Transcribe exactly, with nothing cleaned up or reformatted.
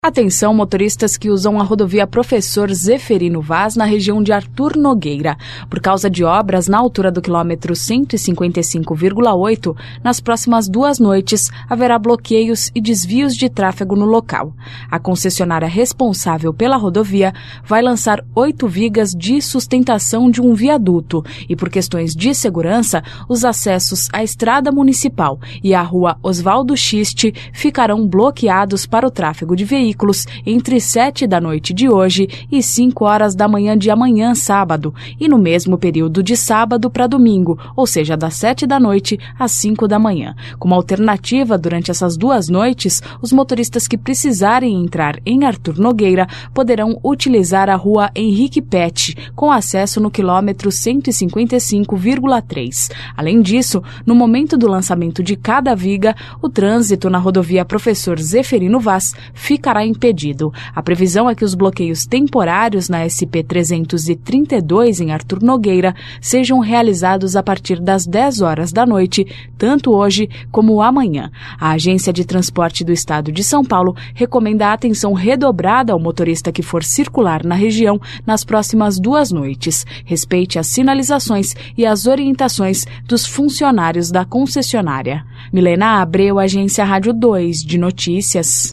Atenção, motoristas que usam a rodovia Professor Zeferino Vaz na região de Arthur Nogueira. Por causa de obras na altura do quilômetro cento e cinquenta e cinco vírgula oito, nas próximas duas noites haverá bloqueios e desvios de tráfego no local. A concessionária responsável pela rodovia vai lançar oito vigas de sustentação de um viaduto e, por questões de segurança, os acessos à estrada municipal e à rua Oswaldo Schiste ficarão bloqueados para o tráfego de veículos entre sete da noite de hoje e cinco horas da manhã de amanhã, sábado, e no mesmo período de sábado para domingo, ou seja, das sete da noite às cinco da manhã. Como alternativa, durante essas duas noites, os motoristas que precisarem entrar em Arthur Nogueira poderão utilizar a rua Henrique Pet, com acesso no quilômetro cento e cinquenta e cinco vírgula três. Além disso, no momento do lançamento de cada viga, o trânsito na rodovia Professor Zeferino Vaz ficará impedido. A previsão é que os bloqueios temporários na S P trezentos e trinta e dois em Arthur Nogueira sejam realizados a partir das dez horas da noite, tanto hoje como amanhã. A Agência de Transporte do Estado de São Paulo recomenda a atenção redobrada ao motorista que for circular na região nas próximas duas noites. Respeite as sinalizações e as orientações dos funcionários da concessionária. Milena Abreu, Agência Rádio dois de Notícias.